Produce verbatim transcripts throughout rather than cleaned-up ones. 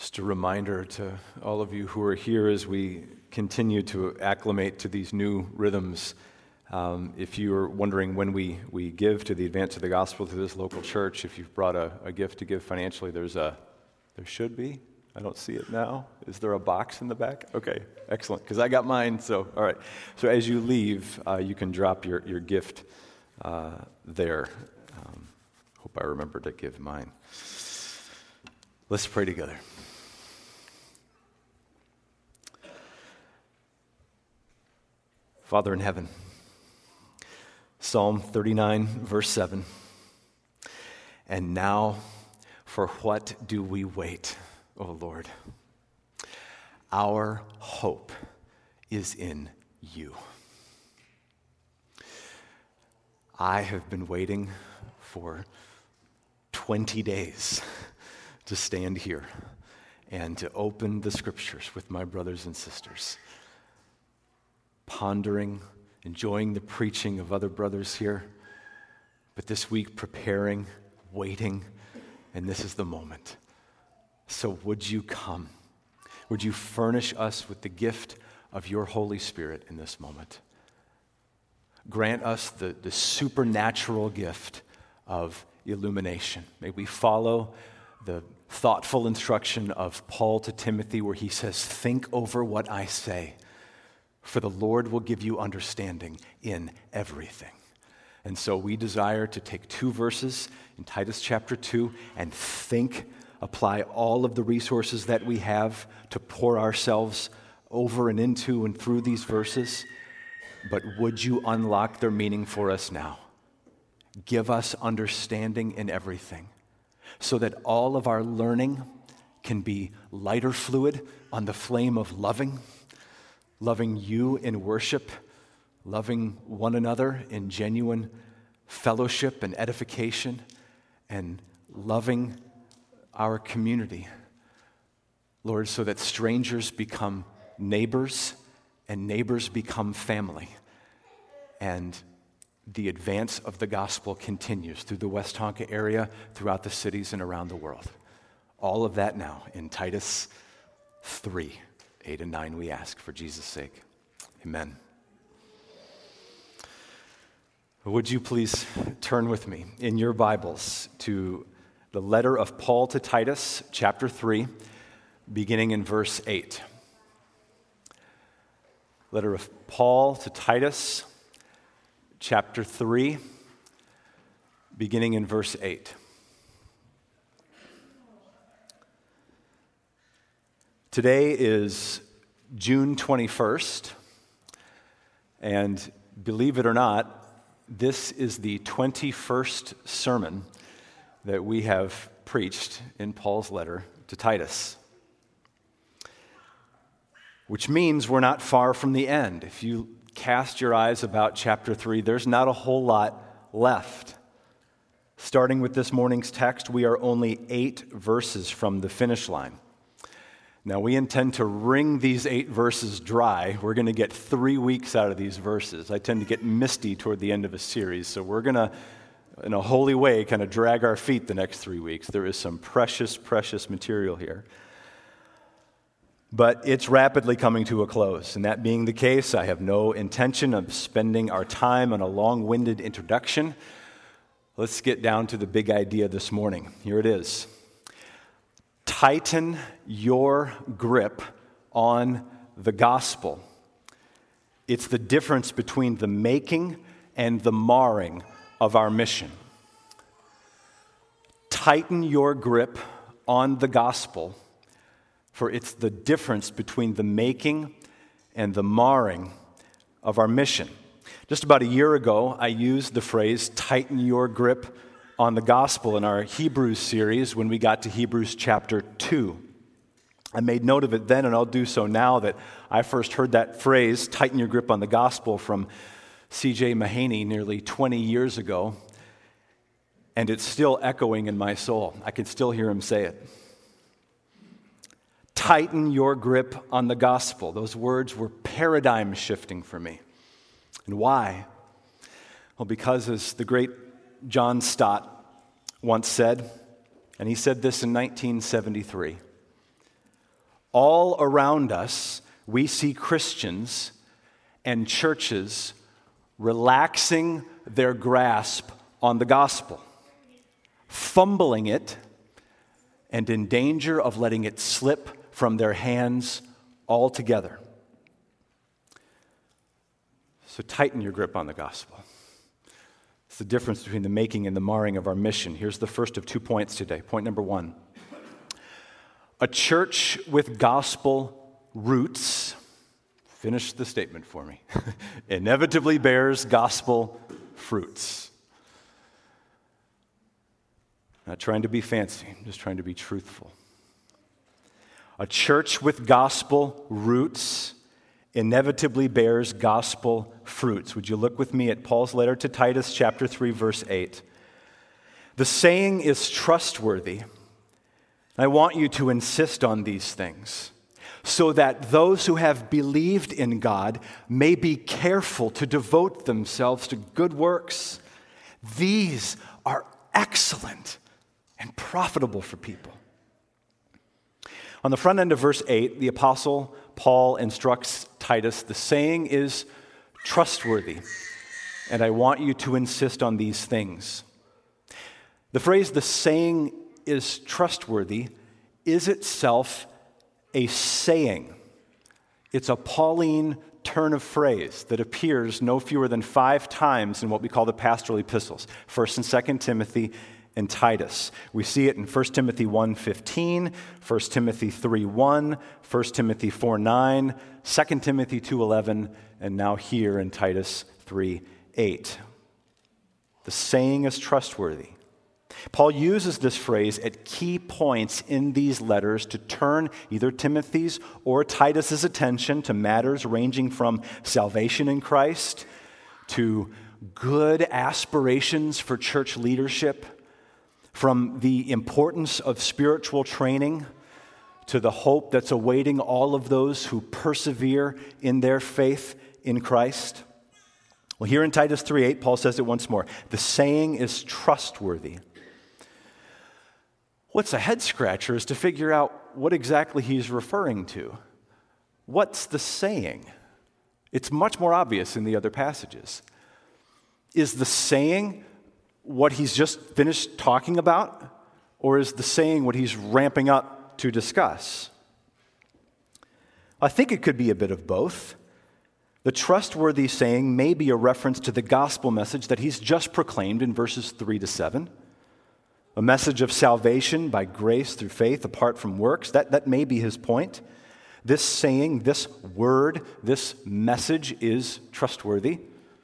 Just a reminder to all of you who are here as we continue to acclimate to these new rhythms. Um, if you're wondering when we, we give to the advance of the gospel to this local church, if you've brought a, a gift to give financially, there's a, there should be. I don't see it now. Is there a box in the back? Okay, excellent, because I got mine, so all right. So as you leave, uh, you can drop your, your gift uh, there. Um, hope I remember to give mine. Let's pray together. Father in heaven, Psalm thirty-nine, verse seven, and now for what do we wait, O Lord? Our hope is in you. I have been waiting for twenty days to stand here and to open the scriptures with my brothers and sisters, pondering, enjoying the preaching of other brothers here, but this week preparing, waiting, and this is the moment. So would you come? Would you furnish us with the gift of your Holy Spirit in this moment? Grant us the, the supernatural gift of illumination. May we follow the thoughtful instruction of Paul to Timothy where he says, think over what I say, for the Lord will give you understanding in everything. And so we desire to take two verses in Titus chapter two and think, apply all of the resources that we have to pour ourselves over and into and through these verses. But would you unlock their meaning for us now? Give us understanding in everything so that all of our learning can be lighter fluid on the flame of loving, loving you in worship, loving one another in genuine fellowship and edification, and loving our community, Lord, so that strangers become neighbors and neighbors become family, and the advance of the gospel continues through the Westonka area, throughout the cities and around the world. All of that now in Titus three. Eight and nine we ask for Jesus' sake. Amen. Would you please turn with me in your Bibles to the letter of Paul to Titus, chapter three, beginning in verse eight. Letter of Paul to Titus, chapter three, beginning in verse eight. Today is June twenty-first, and believe it or not, this is the twenty-first sermon that we have preached in Paul's letter to Titus, which means we're not far from the end. If you cast your eyes about chapter three, there's not a whole lot left. Starting with this morning's text, we are only eight verses from the finish line. Now, we intend to wring these eight verses dry. We're going to get three weeks out of these verses. I tend to get misty toward the end of a series, so we're going to, in a holy way, kind of drag our feet the next three weeks. There is some precious, precious material here. But it's rapidly coming to a close, and that being the case, I have no intention of spending our time on a long-winded introduction. Let's get down to the big idea this morning. Here it is. Tighten your grip on the gospel. It's the difference between the making and the marring of our mission. Tighten your grip on the gospel, for it's the difference between the making and the marring of our mission. Just about a year ago, I used the phrase, tighten your grip on the gospel in our Hebrews series when we got to Hebrews chapter two. I made note of it then, and I'll do so now, that I first heard that phrase, tighten your grip on the gospel, from C J Mahaney nearly twenty years ago, and it's still echoing in my soul. I can still hear him say it. Tighten your grip on the gospel. Those words were paradigm shifting for me. And why? Well, because as the great John Stott once said, and he said this in nineteen seventy-three, all around us, we see Christians and churches relaxing their grasp on the gospel, fumbling it, and in danger of letting it slip from their hands altogether. So tighten your grip on the gospel. It's the difference between the making and the marring of our mission. Here's the first of two points today. Point number one. A church with gospel roots, finish the statement for me, inevitably bears gospel fruits. Not trying to be fancy, I'm just trying to be truthful. A church with gospel roots inevitably bears gospel fruits. Would you look with me at Paul's letter to Titus, chapter three, verse eight? The saying is trustworthy. I want you to insist on these things, so that those who have believed in God may be careful to devote themselves to good works. These are excellent and profitable for people. On the front end of verse eight, the Apostle Paul instructs Titus, the saying is trustworthy, and I want you to insist on these things. The phrase, the saying is trustworthy, is itself a saying. It's a Pauline turn of phrase that appears no fewer than five times in what we call the pastoral epistles, First and Second Timothy and Titus. We see it in First Timothy one fifteen, First Timothy three one, First Timothy four nine, Second Timothy two eleven, and now here in Titus three eight. The saying is trustworthy. Paul uses this phrase at key points in these letters to turn either Timothy's or Titus's attention to matters ranging from salvation in Christ to good aspirations for church leadership, from the importance of spiritual training to the hope that's awaiting all of those who persevere in their faith in Christ. Well, here in Titus three eight, Paul says it once more. The saying is trustworthy. What's a head scratcher is to figure out what exactly he's referring to. What's the saying? It's much more obvious in the other passages. Is the saying what he's just finished talking about, or is the saying what he's ramping up to discuss? I think it could be a bit of both. The trustworthy saying may be a reference to the gospel message that he's just proclaimed in verses three to seven. A message of salvation by grace through faith apart from works. That, that may be his point. This saying, this word, this message is trustworthy.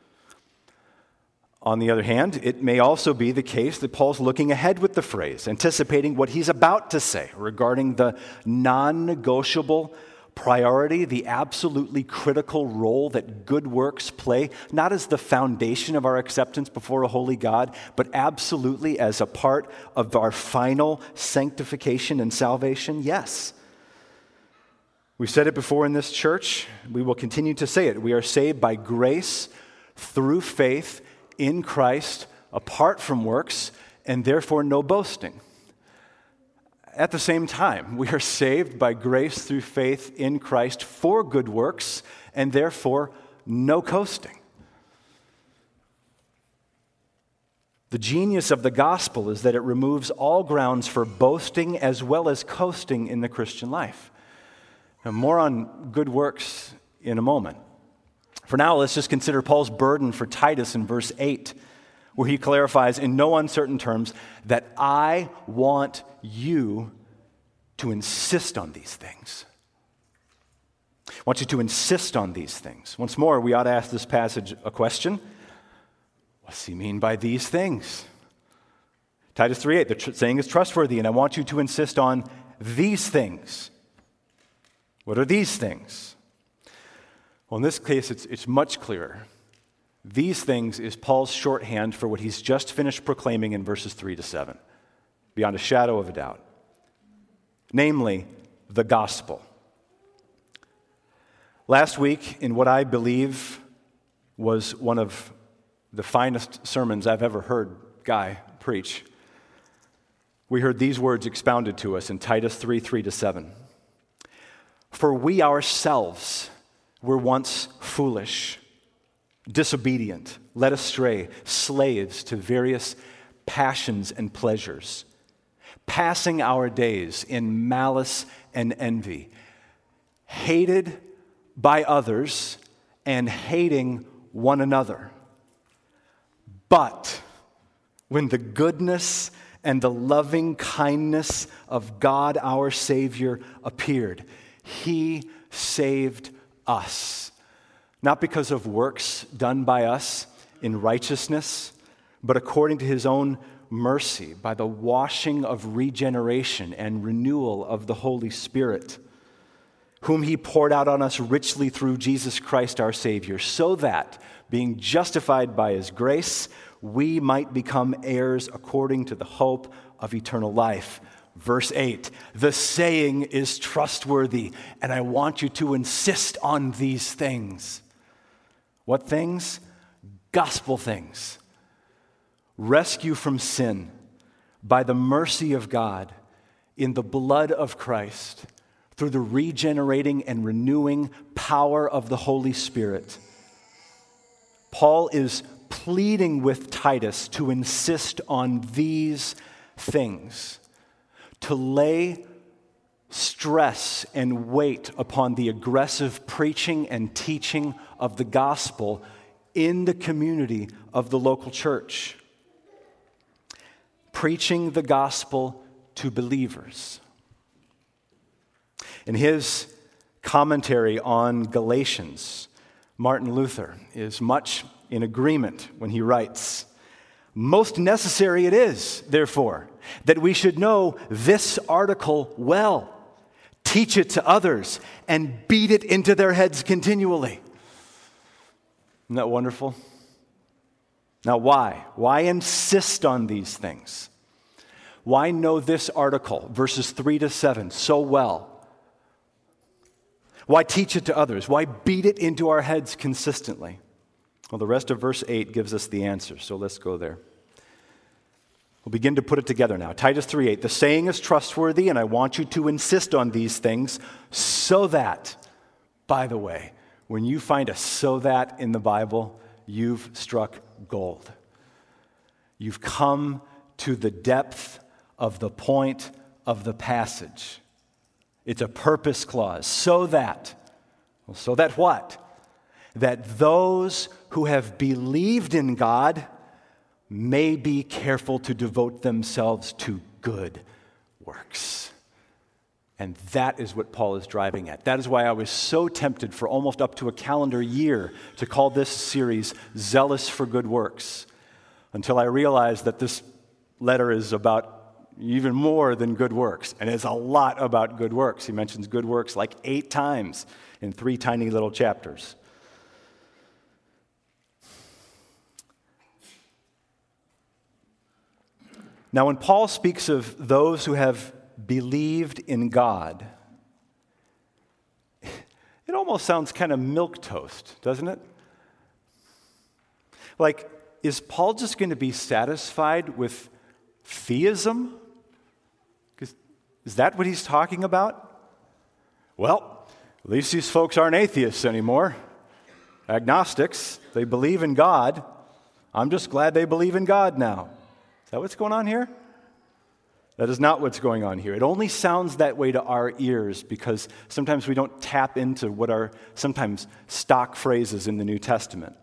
On the other hand, it may also be the case that Paul's looking ahead with the phrase, anticipating what he's about to say regarding the non-negotiable priority, the absolutely critical role that good works play, not as the foundation of our acceptance before a holy God, but absolutely as a part of our final sanctification and salvation. Yes. We've said it before in this church. We will continue to say it. We are saved by grace through faith in Christ, apart from works, and therefore no boasting. At the same time, we are saved by grace through faith in Christ for good works, and therefore no coasting. The genius of the gospel is that it removes all grounds for boasting as well as coasting in the Christian life. And more on good works in a moment. For now, let's just consider Paul's burden for Titus in verse eight, where he clarifies in no uncertain terms that I want you to insist on these things. I want you to insist on these things. Once more, we ought to ask this passage a question. What does he mean by these things? Titus three eight, the tr- saying is trustworthy, and I want you to insist on these things. What are these things? Well, in this case, it's, it's much clearer. These things is Paul's shorthand for what he's just finished proclaiming in verses three to seven, beyond a shadow of a doubt. Namely, the gospel. Last week, in what I believe was one of the finest sermons I've ever heard Guy preach, we heard these words expounded to us in Titus three, three to seven. For we ourselves were once foolish, disobedient, led astray, slaves to various passions and pleasures, passing our days in malice and envy, hated by others and hating one another. But when the goodness and the loving kindness of God our Savior appeared, He saved us, not because of works done by us in righteousness, but according to His own mercy, by the washing of regeneration and renewal of the Holy Spirit, whom He poured out on us richly through Jesus Christ our Savior, so that, being justified by His grace, we might become heirs according to the hope of eternal life. Verse eight, the saying is trustworthy, and I want you to insist on these things. What things? Gospel things. Rescue from sin by the mercy of God in the blood of Christ through the regenerating and renewing power of the Holy Spirit. Paul is pleading with Titus to insist on these things, to lay stress and weight upon the aggressive preaching and teaching of the gospel in the community of the local church. Preaching the gospel to believers. In his commentary on Galatians, Martin Luther is much in agreement when he writes, "Most necessary it is, therefore, that we should know this article well, teach it to others, and beat it into their heads continually." Isn't that wonderful? Now, why? Why insist on these things? Why know this article, verses three to seven, so well? Why teach it to others? Why beat it into our heads consistently? Well, the rest of verse eight gives us the answer, so let's go there. We'll begin to put it together now. Titus three eight, the saying is trustworthy, and I want you to insist on these things so that, by the way, when you find a "so that" in the Bible, you've struck gold. You've come to the depth of the point of the passage. It's a purpose clause. So that. Well, so that what? That those who have believed in God may be careful to devote themselves to good works. And that is what Paul is driving at. That is why I was so tempted for almost up to a calendar year to call this series Zealous for Good Works, until I realized that this letter is about even more than good works, and it's a lot about good works. He mentions good works like eight times in three tiny little chapters. Now, when Paul speaks of those who have believed in God, it almost sounds kind of milquetoast, doesn't it? Like, is Paul just going to be satisfied with theism? Is that what he's talking about? Well, at least these folks aren't atheists anymore. Agnostics. They believe in God. I'm just glad they believe in God now. Is that what's going on here? That is not what's going on here. It only sounds that way to our ears because sometimes we don't tap into what are sometimes stock phrases in the New Testament.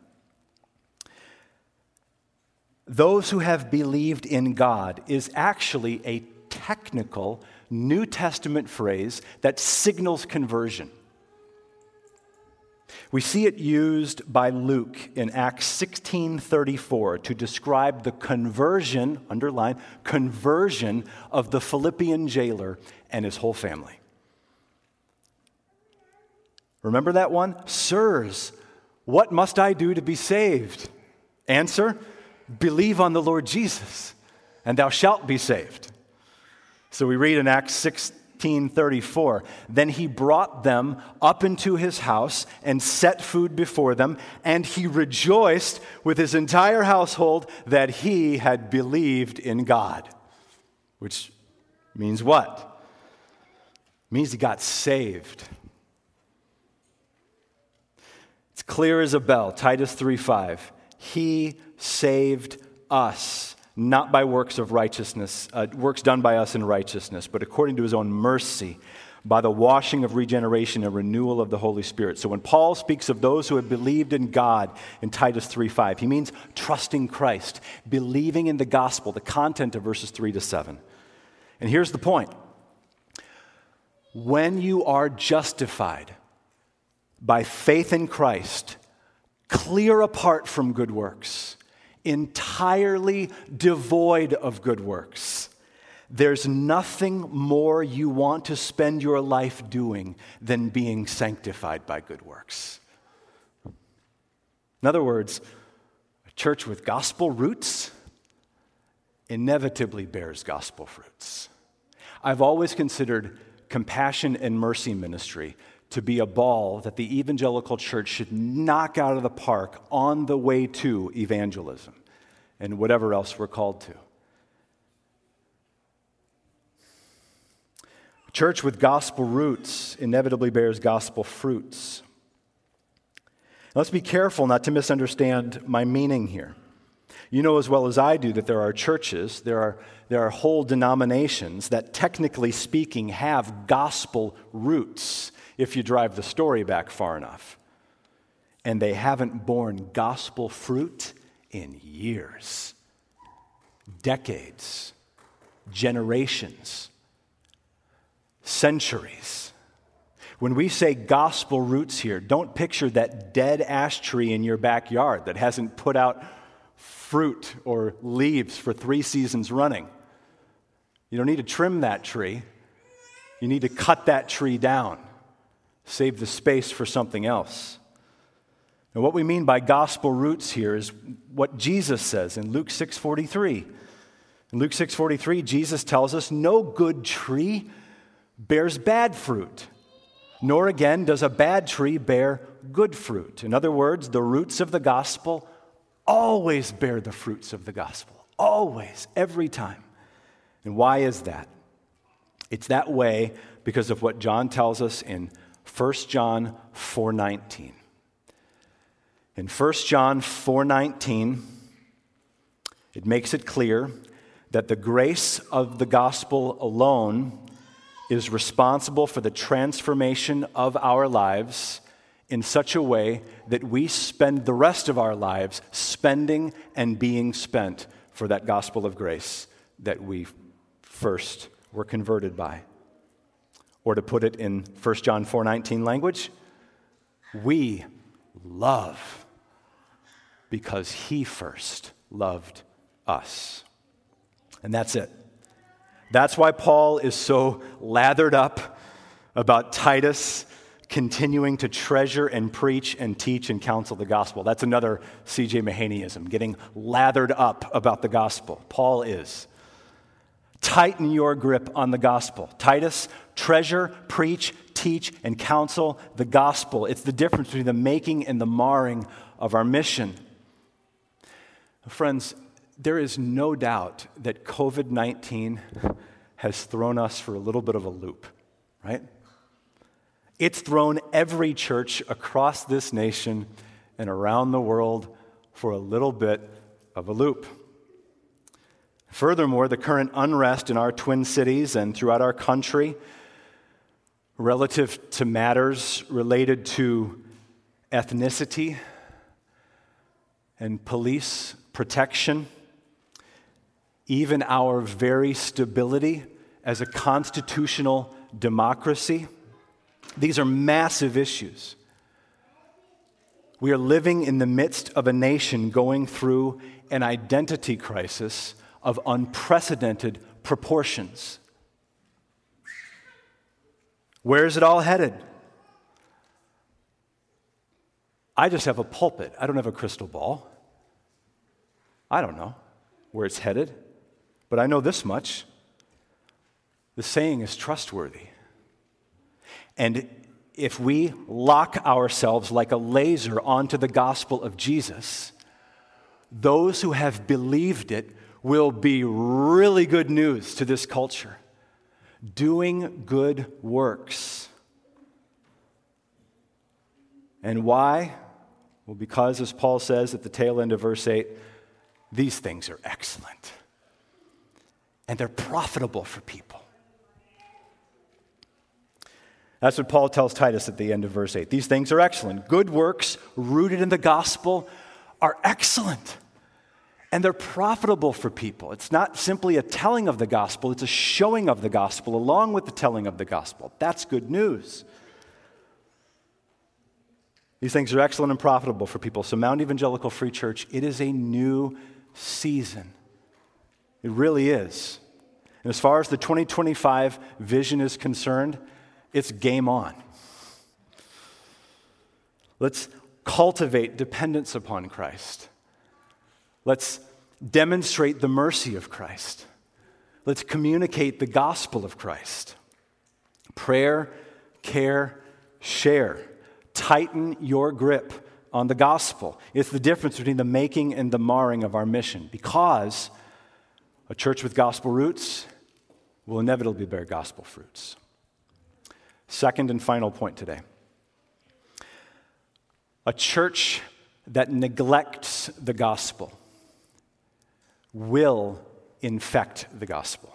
Those who have believed in God is actually a technical New Testament phrase that signals conversion. We see it used by Luke in Acts sixteen thirty-four to describe the conversion, underline, conversion of the Philippian jailer and his whole family. Remember that one? Sirs, what must I do to be saved? Answer, believe on the Lord Jesus, and thou shalt be saved. So we read in Acts sixteen thirty-four, then he brought them up into his house and set food before them, and he rejoiced with his entire household that he had believed in God. Which means what? It means he got saved. Clear as a bell, Titus three five. He saved us, not by works of righteousness, uh, works done by us in righteousness, but according to his own mercy, by the washing of regeneration and renewal of the Holy Spirit. So when Paul speaks of those who have believed in God in Titus three five, he means trusting Christ, believing in the gospel, the content of verses three to seven. And here's the point. When you are justified by faith in Christ, clear apart from good works, entirely devoid of good works, there's nothing more you want to spend your life doing than being sanctified by good works. In other words, a church with gospel roots inevitably bears gospel fruits. I've always considered compassion and mercy ministry to be a ball that the evangelical church should knock out of the park on the way to evangelism and whatever else we're called to. A church with gospel roots inevitably bears gospel fruits. Let's be careful not to misunderstand my meaning here. You know as well as I do that there are churches, there are, there are whole denominations that technically speaking have gospel roots, if you drive the story back far enough. And they haven't borne gospel fruit in years, decades, generations, centuries. When we say gospel roots here, don't picture that dead ash tree in your backyard that hasn't put out fruit or leaves for three seasons running. You don't need to trim that tree. You need to cut that tree down. Save the space for something else. And what we mean by gospel roots here is what Jesus says in Luke six forty-three. In Luke six forty-three, Jesus tells us, no good tree bears bad fruit, nor again does a bad tree bear good fruit. In other words, the roots of the gospel always bear the fruits of the gospel. Always, every time. And why is that? It's that way because of what John tells us in First John four nineteen. In First John four nineteen, it makes it clear that the grace of the gospel alone is responsible for the transformation of our lives in such a way that we spend the rest of our lives spending and being spent for that gospel of grace that we first were converted by. Or to put it in First John four nineteen language, we love because he first loved us. And that's it. That's why Paul is so lathered up about Titus continuing to treasure and preach and teach and counsel the gospel. That's another C J Mahaneyism, getting lathered up about the gospel. Paul is. Tighten your grip on the gospel. Titus, treasure, preach, teach, and counsel the gospel. It's the difference between the making and the marring of our mission. Friends, there is no doubt that covid nineteen has thrown us for a little bit of a loop, right? It's thrown every church across this nation and around the world for a little bit of a loop. Furthermore, the current unrest in our twin cities and throughout our country relative to matters related to ethnicity and police protection, even our very stability as a constitutional democracy, these are massive issues. We are living in the midst of a nation going through an identity crisis of unprecedented proportions. Where is it all headed? I just have a pulpit. I don't have a crystal ball. I don't know where it's headed, but I know this much. The saying is trustworthy. And if we lock ourselves like a laser onto the gospel of Jesus, those who have believed it will be really good news to this culture. Doing good works. And why? Well, because, as Paul says at the tail end of verse eight, these things are excellent. And they're profitable for people. That's what Paul tells Titus at the end of verse eight. These things are excellent. Good works rooted in the gospel are excellent. And they're profitable for people. It's not simply a telling of the gospel, it's a showing of the gospel along with the telling of the gospel. That's good news. These things are excellent and profitable for people. So Mount Evangelical Free Church, it is a new season. It really is. And as far as the twenty twenty-five vision is concerned, it's game on. Let's cultivate dependence upon Christ. Let's demonstrate the mercy of Christ. Let's communicate the gospel of Christ. Prayer, care, share. Tighten your grip on the gospel. It's the difference between the making and the marring of our mission, because a church with gospel roots will inevitably bear gospel fruits. Second and final point today. A church that neglects the gospel will infect the gospel.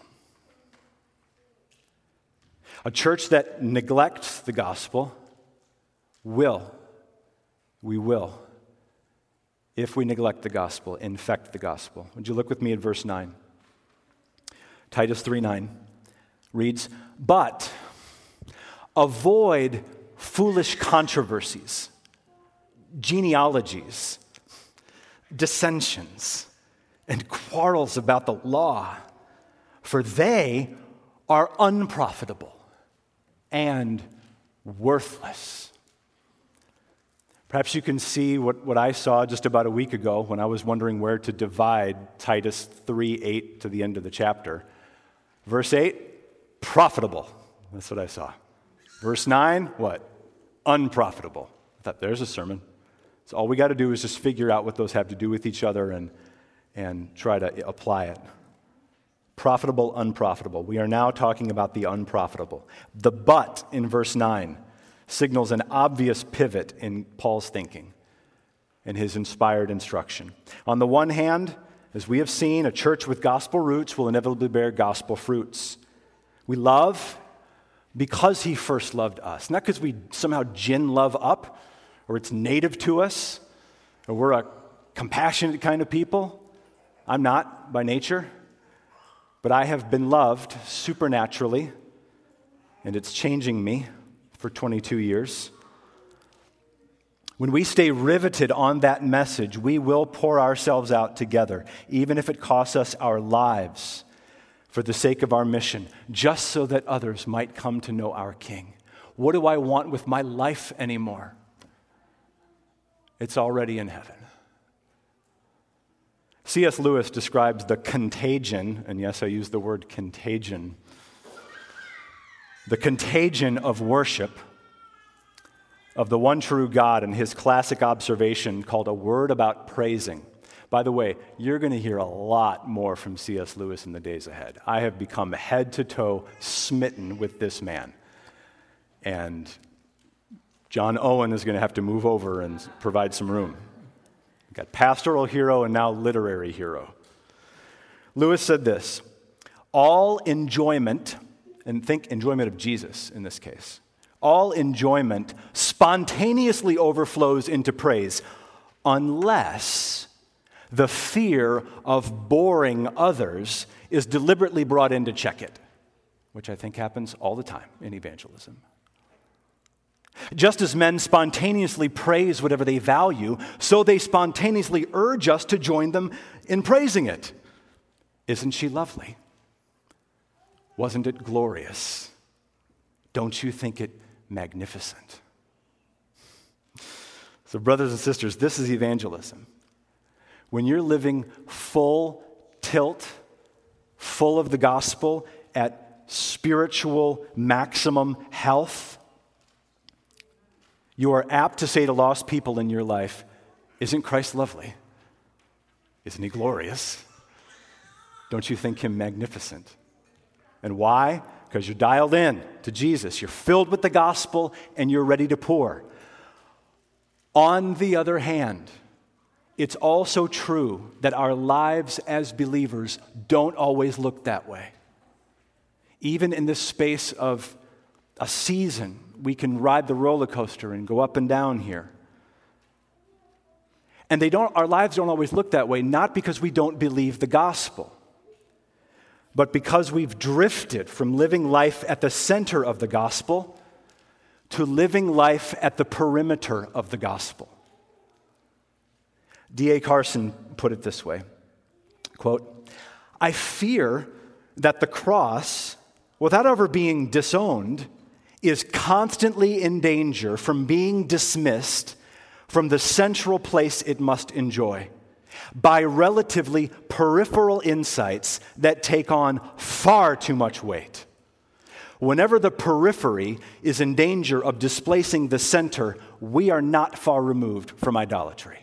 A church that neglects the gospel will, we will, if we neglect the gospel, infect the gospel. Would you look with me at verse nine? Titus three nine reads, "But avoid foolish controversies, genealogies, dissensions, and quarrels about the law, for they are unprofitable and worthless." Perhaps you can see what, what I saw just about a week ago when I was wondering where to divide Titus three eight to the end of the chapter. Verse eight, profitable. That's what I saw. Verse nine, what? Unprofitable. I thought, there's a sermon. So all we got to do is just figure out what those have to do with each other and, and try to apply it. Profitable, unprofitable. We are now talking about the unprofitable. The but in verse nine signals an obvious pivot in Paul's thinking and his inspired instruction. On the one hand, as we have seen, a church with gospel roots will inevitably bear gospel fruits. We love because he first loved us. Not because we somehow gin love up, or it's native to us, or we're a compassionate kind of people. I'm not by nature, but I have been loved supernaturally, and it's changing me for twenty-two years. When we stay riveted on that message, we will pour ourselves out together, even if it costs us our lives, for the sake of our mission, just so that others might come to know our King. What do I want with my life anymore? It's already in heaven. C S Lewis describes the contagion, and yes, I use the word contagion, the contagion of worship of the one true God in his classic observation called A Word About Praising. By the way, you're going to hear a lot more from C S Lewis in the days ahead. I have become head to toe smitten with this man. And John Owen is going to have to move over and provide some room. We've got pastoral hero and now literary hero. Lewis said this, "All enjoyment," and think enjoyment of Jesus in this case, "all enjoyment spontaneously overflows into praise unless the fear of boring others is deliberately brought in to check it," which I think happens all the time in evangelism. Just as men spontaneously praise whatever they value, so they spontaneously urge us to join them in praising it. Isn't she lovely? Wasn't it glorious? Don't you think it magnificent? So, brothers and sisters, this is evangelism. When you're living full tilt, full of the gospel, at spiritual maximum health, you are apt to say to lost people in your life, "Isn't Christ lovely? Isn't he glorious? Don't you think him magnificent?" And why? Because you're dialed in to Jesus. You're filled with the gospel and you're ready to pour. On the other hand, it's also true that our lives as believers don't always look that way. Even in this space of a season, we can ride the roller coaster and go up and down here. And they don't, our lives don't always look that way, not because we don't believe the gospel, but because we've drifted from living life at the center of the gospel to living life at the perimeter of the gospel. D A Carson put it this way, quote, "I fear that the cross, without ever being disowned, is constantly in danger from being dismissed from the central place it must enjoy by relatively peripheral insights that take on far too much weight. Whenever the periphery is in danger of displacing the center, we are not far removed from idolatry."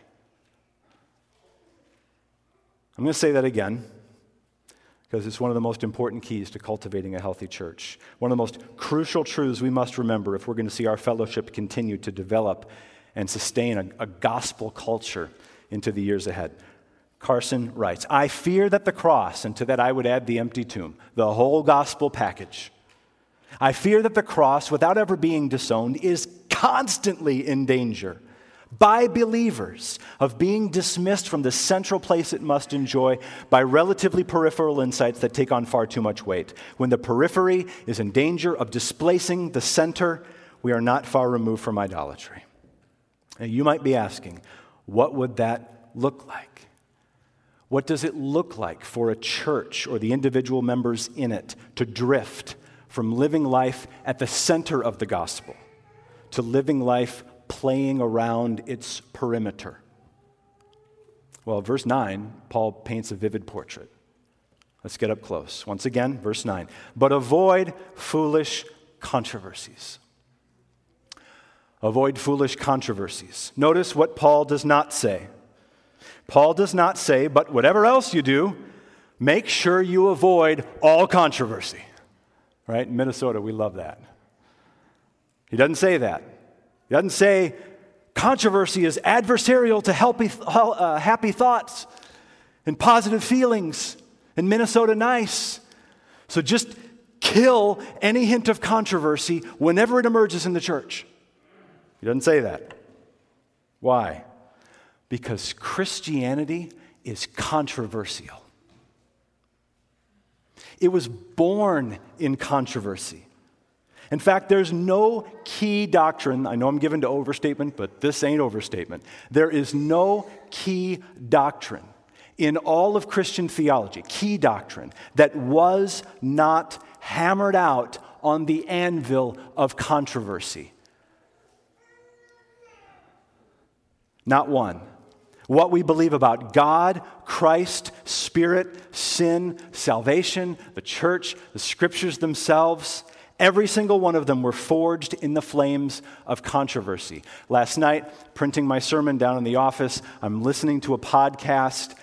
I'm going to say that again because it's one of the most important keys to cultivating a healthy church. One of the most crucial truths we must remember if we're going to see our fellowship continue to develop and sustain a, a gospel culture into the years ahead. Carson writes, "I fear that the cross," and to that I would add the empty tomb, the whole gospel package. "I fear that the cross, without ever being disowned, is constantly in danger by believers of being dismissed from the central place it must enjoy by relatively peripheral insights that take on far too much weight. When the periphery is in danger of displacing the center, we are not far removed from idolatry." Now, you might be asking, what would that look like? What does it look like for a church or the individual members in it to drift from living life at the center of the gospel to living life playing around its perimeter? Well, verse nine, Paul paints a vivid portrait. Let's get up close. Once again, verse nine. "But avoid foolish controversies." Avoid foolish controversies. Notice what Paul does not say. Paul does not say, "But whatever else you do, make sure you avoid all controversy." Right? In Minnesota, we love that. He doesn't say that. He doesn't say controversy is adversarial to healthy, uh, happy thoughts and positive feelings and Minnesota nice. So just kill any hint of controversy whenever it emerges in the church. He doesn't say that. Why? Because Christianity is controversial. It was born in controversy. In fact, there's no key doctrine. I know I'm given to overstatement, but this ain't overstatement. There is no key doctrine in all of Christian theology, key doctrine, that was not hammered out on the anvil of controversy. Not one. What we believe about God, Christ, Spirit, sin, salvation, the church, the scriptures themselves, every single one of them were forged in the flames of controversy. Last night, printing my sermon down in the office, I'm listening to a podcast.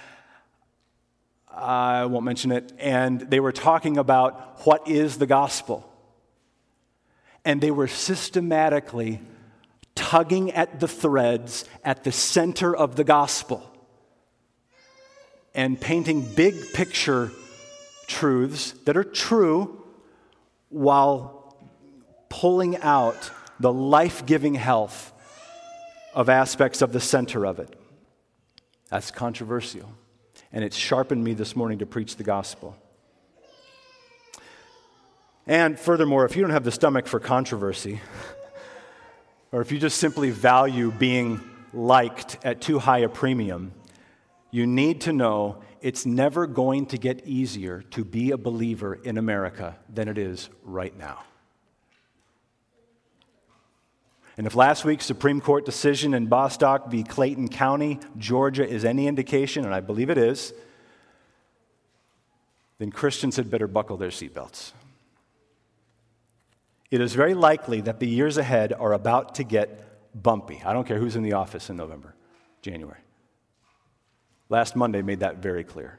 I won't mention it. And they were talking about what is the gospel. And they were systematically tugging at the threads at the center of the gospel and painting big picture truths that are true while pulling out the life-giving health of aspects of the center of it. That's controversial. And it's sharpened me this morning to preach the gospel. And furthermore, if you don't have the stomach for controversy, or if you just simply value being liked at too high a premium, you need to know it's never going to get easier to be a believer in America than it is right now. And if last week's Supreme Court decision in Bostock v. Clayton County, Georgia, is any indication, and I believe it is, then Christians had better buckle their seatbelts. It is very likely that the years ahead are about to get bumpy. I don't care who's in the office in November, January. Last Monday made that very clear.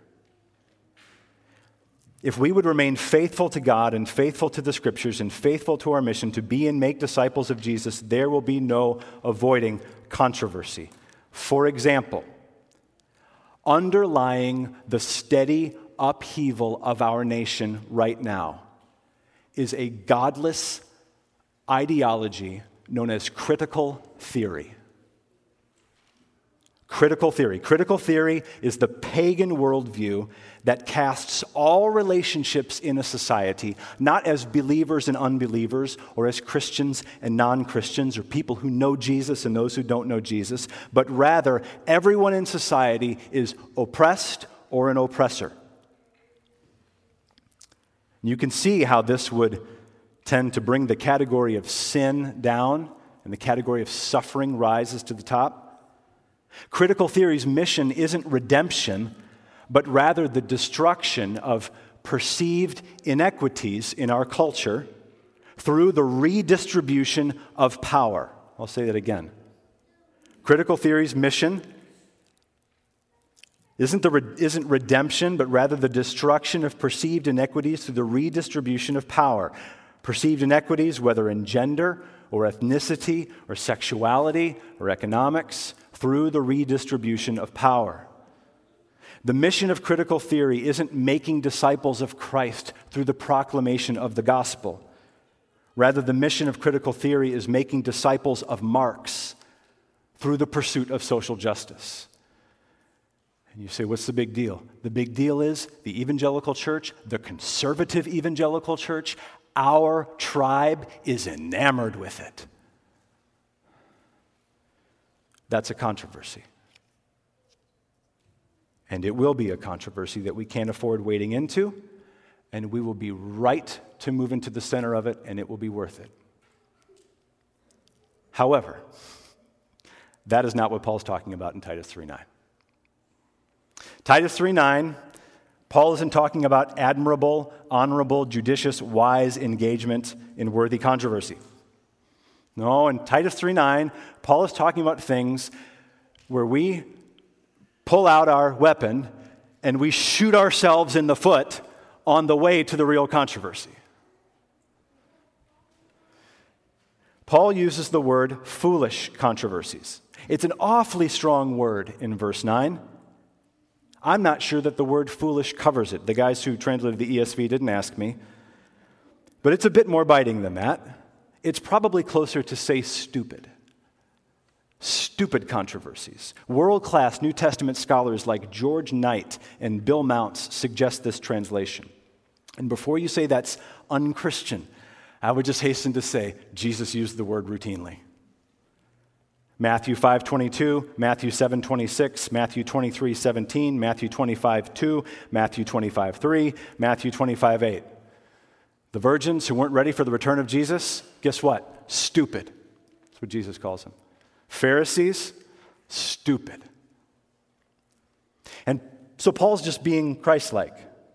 If we would remain faithful to God and faithful to the Scriptures and faithful to our mission to be and make disciples of Jesus, there will be no avoiding controversy. For example, underlying the steady upheaval of our nation right now is a godless ideology known as critical theory. Critical theory. Critical theory is the pagan worldview that casts all relationships in a society, not as believers and unbelievers, or as Christians and non-Christians, or people who know Jesus and those who don't know Jesus, but rather everyone in society is oppressed or an oppressor. You can see how this would tend to bring the category of sin down and the category of suffering rises to the top. Critical theory's mission isn't redemption, but rather the destruction of perceived inequities in our culture through the redistribution of power. I'll say that again. Critical theory's mission isn't, the, isn't redemption, but rather the destruction of perceived inequities through the redistribution of power. Perceived inequities, whether in gender or ethnicity or sexuality or economics, through the redistribution of power. The mission of critical theory isn't making disciples of Christ through the proclamation of the gospel. Rather, the mission of critical theory is making disciples of Marx through the pursuit of social justice. And you say, what's the big deal? The big deal is the evangelical church, the conservative evangelical church, our tribe is enamored with it. That's a controversy. And it will be a controversy that we can't afford wading into, and we will be right to move into the center of it, and it will be worth it. However, that is not what Paul's talking about in Titus three nine. Titus three nine, Paul isn't talking about admirable, honorable, judicious, wise engagement in worthy controversy. No, in Titus three nine, Paul is talking about things where we pull out our weapon and we shoot ourselves in the foot on the way to the real controversy. Paul uses the word foolish controversies. It's an awfully strong word in verse nine. I'm not sure that the word foolish covers it. The guys who translated the E S V didn't ask me. But it's a bit more biting than that. It's probably closer to say stupid. Stupid controversies. World-class New Testament scholars like George Knight and Bill Mounts suggest this translation. And before you say that's unchristian, I would just hasten to say Jesus used the word routinely. Matthew five twenty-two, Matthew seven twenty-six, Matthew twenty-three seventeen, Matthew twenty-five two, Matthew twenty-five three, Matthew twenty-five eight. The virgins who weren't ready for the return of Jesus, guess what? Stupid. That's what Jesus calls them. Pharisees, stupid. And so Paul's just being Christ-like.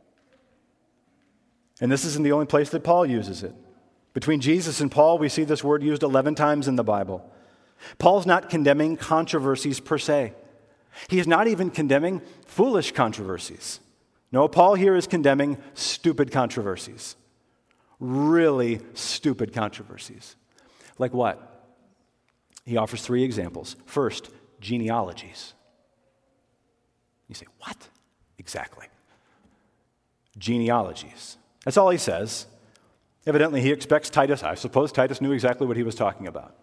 And this isn't the only place that Paul uses it. Between Jesus and Paul, we see this word used eleven times in the Bible. Paul's not condemning controversies per se. He is not even condemning foolish controversies. No, Paul here is condemning stupid controversies. Really stupid controversies. Like what? He offers three examples. First, genealogies. You say, what? Exactly. Genealogies. That's all he says. Evidently, he expects Titus, I suppose Titus knew exactly what he was talking about.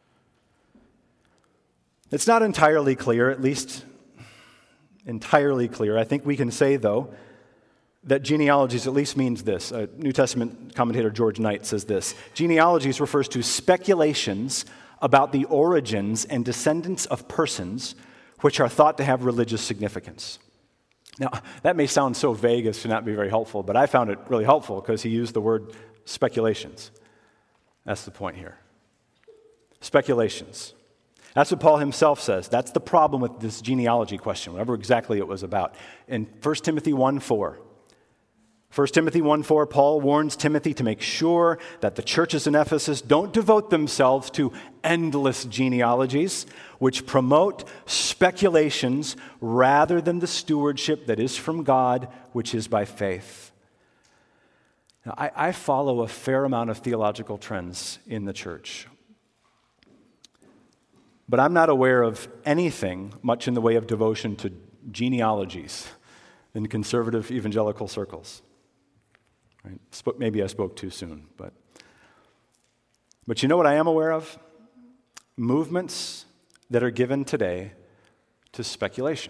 It's not entirely clear, at least entirely clear. I think we can say, though, that genealogies at least means this. A New Testament commentator George Knight says this. Genealogies refers to speculations about the origins and descendants of persons which are thought to have religious significance. Now, that may sound so vague as to not be very helpful, but I found it really helpful because he used the word speculations. That's the point here. Speculations. That's what Paul himself says. That's the problem with this genealogy question, whatever exactly it was about. In First Timothy one four, First Timothy one four, Paul warns Timothy to make sure that the churches in Ephesus don't devote themselves to endless genealogies, which promote speculations rather than the stewardship that is from God, which is by faith. Now, I, I follow a fair amount of theological trends in the church. But I'm not aware of anything much in the way of devotion to genealogies in conservative evangelical circles. Right? Maybe I spoke too soon, but but you know what I am aware of? Movements that are given today to speculation.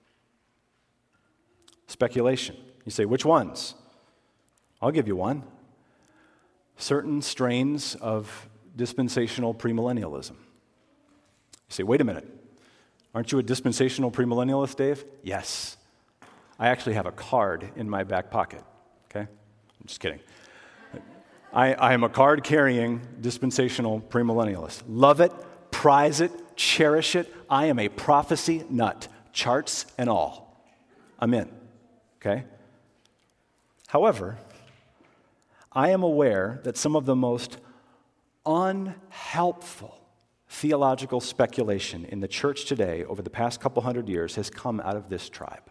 Speculation. You say, which ones? I'll give you one. Certain strains of dispensational premillennialism. You say, wait a minute. Aren't you a dispensational premillennialist, Dave? Yes. I actually have a card in my back pocket, okay? I'm just kidding. I, I am a card-carrying dispensational premillennialist. Love it, prize it, cherish it. I am a prophecy nut, charts and all. I'm in, okay? However, I am aware that some of the most unhelpful theological speculation in the church today over the past couple hundred years has come out of this tribe.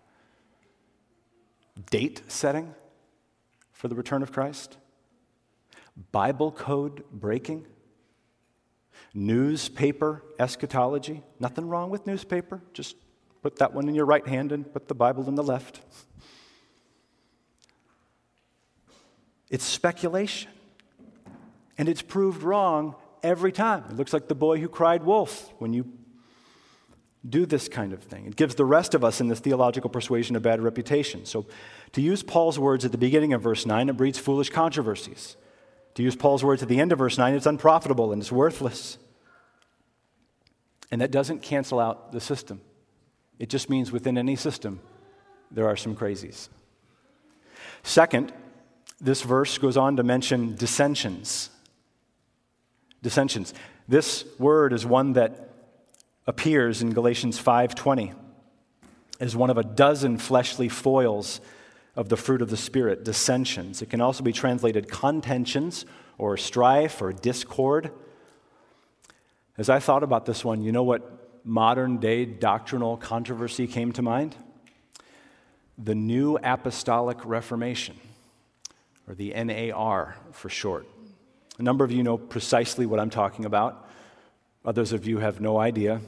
Date setting for the return of Christ, Bible code breaking, newspaper eschatology. Nothing wrong with newspaper. Just put that one in your right hand and put the Bible in the left. It's speculation. And it's proved wrong every time. It looks like the boy who cried wolf when you do this kind of thing. It gives the rest of us in this theological persuasion a bad reputation. So to use Paul's words at the beginning of verse nine, it breeds foolish controversies. To use Paul's words at the end of verse nine, it's unprofitable and it's worthless. And that doesn't cancel out the system. It just means within any system, there are some crazies. Second, this verse goes on to mention dissensions. Dissensions. This word is one that appears in Galatians five twenty as one of a dozen fleshly foils of the fruit of the Spirit, dissensions. It can also be translated contentions or strife or discord. As I thought about this one, you know what modern day doctrinal controversy came to mind? The New Apostolic Reformation, or the N A R for short. A number of you know precisely what I'm talking about. Others of you have no idea.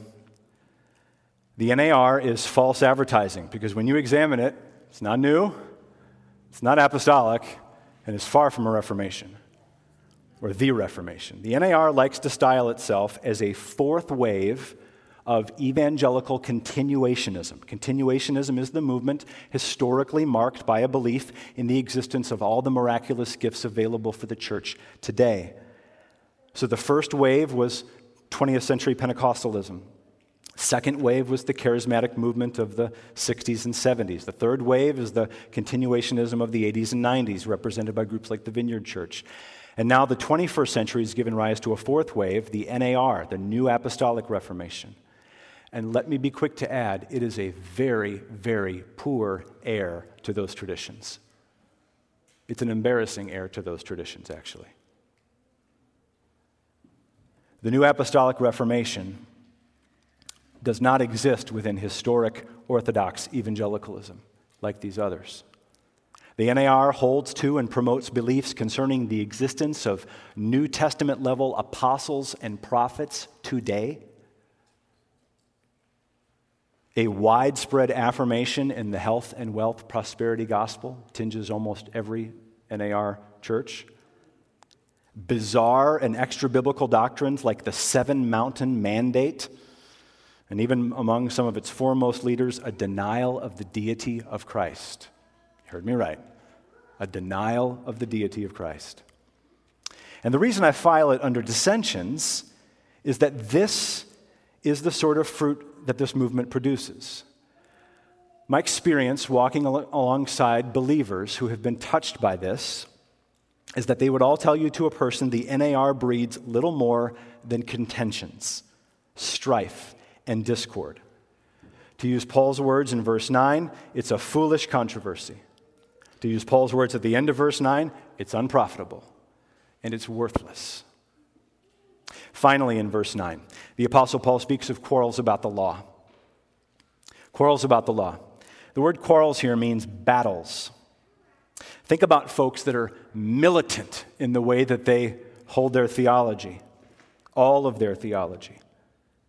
The N A R is false advertising because when you examine it, it's not new, it's not apostolic, and it's far from a Reformation or the Reformation. The N A R likes to style itself as a fourth wave of evangelical continuationism. Continuationism is the movement historically marked by a belief in the existence of all the miraculous gifts available for the church today. So the first wave was twentieth century Pentecostalism. Second wave was the charismatic movement of the sixties and seventies. The third wave is the continuationism of the eighties and nineties, represented by groups like the Vineyard Church. And now the twenty-first century has given rise to a fourth wave, the N A R, the New Apostolic Reformation. And let me be quick to add, it is a very, very poor heir to those traditions. It's an embarrassing heir to those traditions, actually. The New Apostolic Reformation does not exist within historic Orthodox evangelicalism like these others. The N A R holds to and promotes beliefs concerning the existence of New Testament-level apostles and prophets today, a widespread affirmation in the health and wealth prosperity gospel tinges almost every N A R church, bizarre and extra-biblical doctrines like the Seven Mountain Mandate, and even among some of its foremost leaders, a denial of the deity of Christ. You heard me right. A denial of the deity of Christ. And the reason I file it under dissensions is that this is the sort of fruit that this movement produces. My experience walking al- alongside believers who have been touched by this is that they would all tell you to a person the N A R breeds little more than contentions, strife, and discord. To use Paul's words in verse nine, it's a foolish controversy. To use Paul's words at the end of verse nine, it's unprofitable and it's worthless. Finally, in verse nine, the Apostle Paul speaks of quarrels about the law. Quarrels about the law. The word quarrels here means battles. Think about folks that are militant in the way that they hold their theology, all of their theology.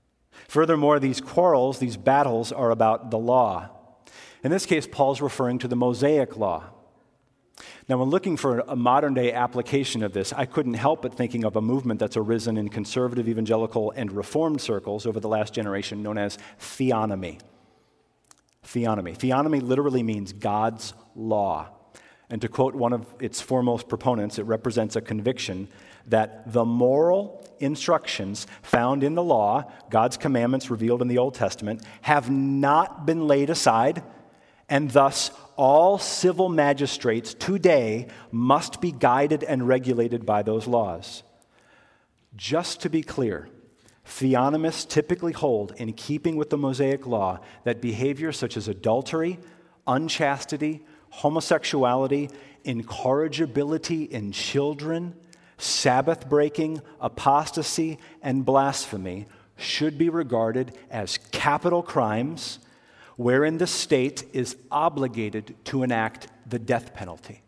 Furthermore, these quarrels, these battles are about the law. In this case, Paul's referring to the Mosaic law. Now, when looking for a modern-day application of this, I couldn't help but thinking of a movement that's arisen in conservative, evangelical, and reformed circles over the last generation known as theonomy. Theonomy. Theonomy literally means God's law. And to quote one of its foremost proponents, it represents a conviction that the moral instructions found in the law, God's commandments revealed in the Old Testament, have not been laid aside, and thus all civil magistrates today must be guided and regulated by those laws. Just to be clear, theonomists typically hold, in keeping with the Mosaic law, that behavior such as adultery, unchastity, homosexuality, incorrigibility in children, Sabbath breaking, apostasy, and blasphemy should be regarded as capital crimes wherein the state is obligated to enact the death penalty.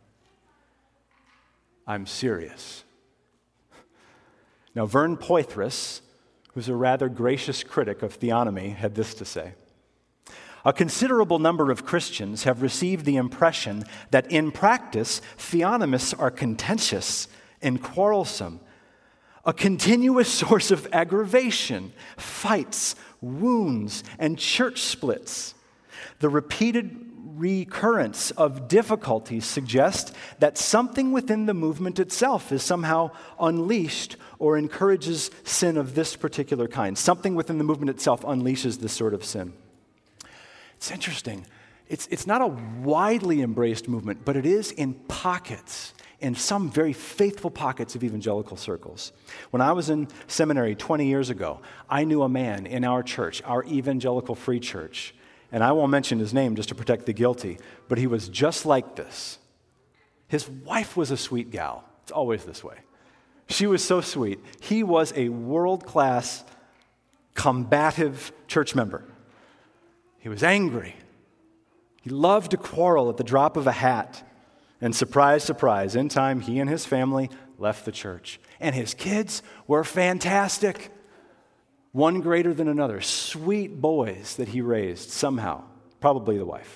I'm serious. Now, Vern Poythress, who's a rather gracious critic of theonomy, had this to say. A considerable number of Christians have received the impression that in practice, theonomists are contentious and quarrelsome, a continuous source of aggravation, fights, wounds, and church splits. The repeated recurrence of difficulties suggests that something within the movement itself is somehow unleashed or encourages sin of this particular kind. Something within the movement itself unleashes this sort of sin. It's interesting. It's, it's not a widely embraced movement, but it is in pockets, in some very faithful pockets of evangelical circles. When I was in seminary twenty years ago, I knew a man in our church, our evangelical free church, and I won't mention his name just to protect the guilty, but he was just like this. His wife was a sweet gal. It's always this way. She was so sweet. He was a world-class, combative church member. He was angry. He loved to quarrel at the drop of a hat. And surprise, surprise, in time, he and his family left the church. And his kids were fantastic. One greater than another. Sweet boys that he raised somehow. Probably the wife.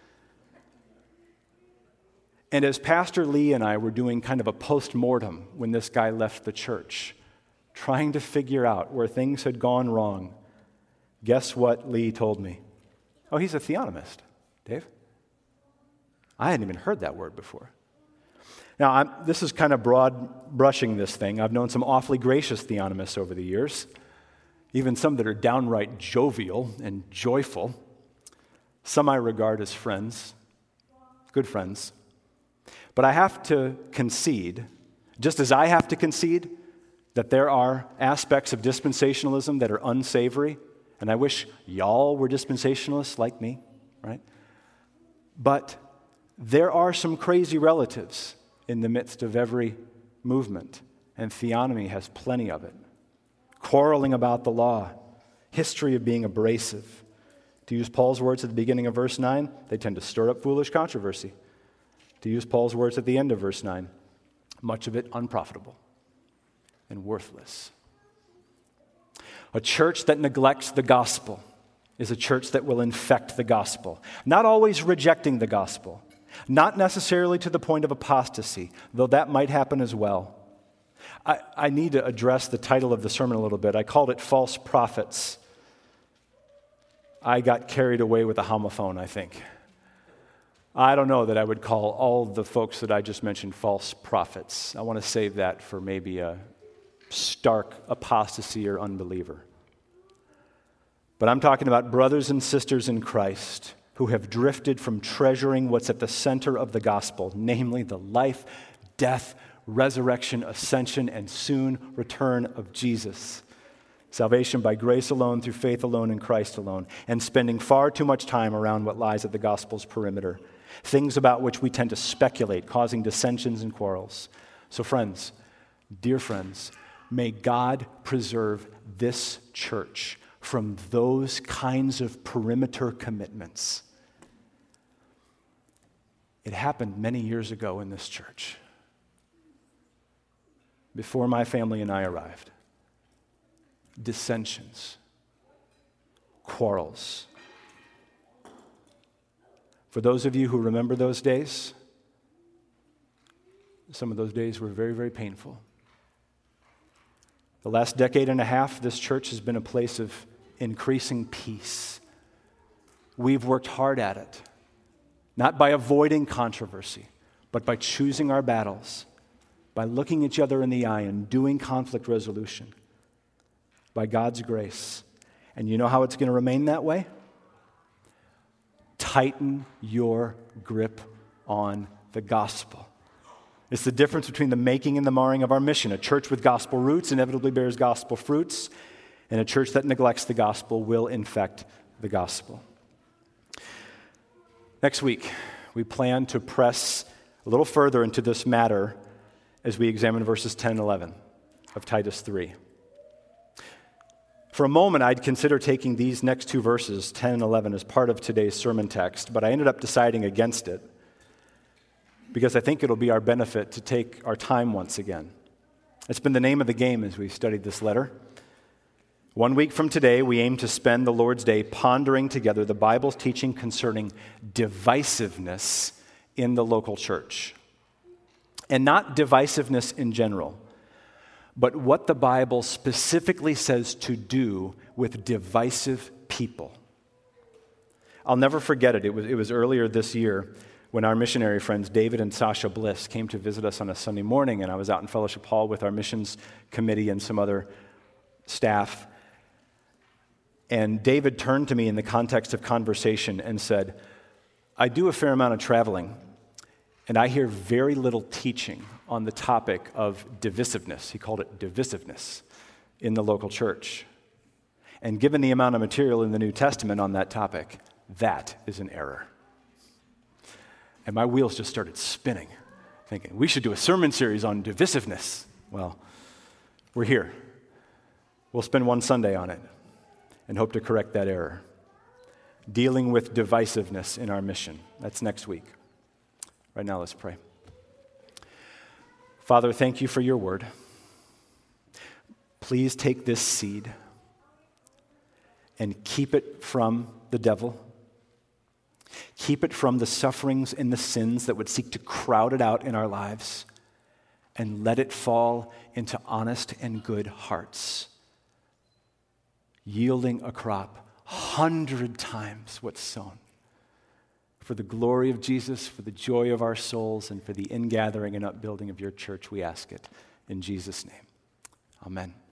And as Pastor Lee and I were doing kind of a post-mortem when this guy left the church, trying to figure out where things had gone wrong, guess what Lee told me? Oh, he's a theonomist, Dave. I hadn't even heard that word before. Now, I'm, this is kind of broad brushing this thing. I've known some awfully gracious theonomists over the years, even some that are downright jovial and joyful. Some I regard as friends, good friends. But I have to concede, just as I have to concede, that there are aspects of dispensationalism that are unsavory, and I wish y'all were dispensationalists like me, right? But there are some crazy relatives in the midst of every movement, and theonomy has plenty of it. Quarreling about the law, history of being abrasive. To use Paul's words at the beginning of verse nine, they tend to stir up foolish controversy. To use Paul's words at the end of verse nine, much of it unprofitable and worthless. A church that neglects the gospel is a church that will infect the gospel, not always rejecting the gospel, not necessarily to the point of apostasy, though that might happen as well. I, I need to address the title of the sermon a little bit. I called it False Prophets. I got carried away with a homophone, I think. I don't know that I would call all the folks that I just mentioned false prophets. I want to save that for maybe a stark apostasy or unbeliever. But I'm talking about brothers and sisters in Christ who have drifted from treasuring what's at the center of the gospel, namely the life, death, resurrection, ascension, and soon return of Jesus. Salvation by grace alone, through faith alone, in Christ alone, and spending far too much time around what lies at the gospel's perimeter, things about which we tend to speculate, causing dissensions and quarrels. So friends, dear friends, may God preserve this church from those kinds of perimeter commitments. It happened many years ago in this church, before my family and I arrived. Dissensions, quarrels. For those of you who remember those days, some of those days were very, very painful. The last decade and a half, this church has been a place of increasing peace. We've worked hard at it, not by avoiding controversy, but by choosing our battles, by looking each other in the eye and doing conflict resolution, by God's grace. And you know how it's going to remain that way? Tighten your grip on the gospel. It's the difference between the making and the marring of our mission. A church with gospel roots inevitably bears gospel fruits, and a church that neglects the gospel will infect the gospel. Next week, we plan to press a little further into this matter as we examine verses ten and eleven of Titus three. For a moment, I'd consider taking these next two verses, ten and eleven, as part of today's sermon text, but I ended up deciding against it because I think it'll be our benefit to take our time once again. It's been the name of the game as we studied this letter. One week from today, we aim to spend the Lord's Day pondering together the Bible's teaching concerning divisiveness in the local church. And not divisiveness in general, but what the Bible specifically says to do with divisive people. I'll never forget it. It was, it was earlier this year when our missionary friends, David and Sasha Bliss, came to visit us on a Sunday morning, and I was out in Fellowship Hall with our missions committee and some other staff. And David turned to me in the context of conversation and said, I do a fair amount of traveling, and I hear very little teaching on the topic of divisiveness. He called it divisiveness in the local church. And given the amount of material in the New Testament on that topic, that is an error. And my wheels just started spinning, thinking, we should do a sermon series on divisiveness. Well, we're here. We'll spend one Sunday on it and hope to correct that error. Dealing with divisiveness in our mission. That's next week. Right now, let's pray. Father, thank you for your word. Please take this seed and keep it from the devil. Keep it from the sufferings and the sins that would seek to crowd it out in our lives, and let it fall into honest and good hearts, yielding a crop a hundred times what's sown. For the glory of Jesus, for the joy of our souls, and for the ingathering and upbuilding of your church, we ask it in Jesus' name. Amen.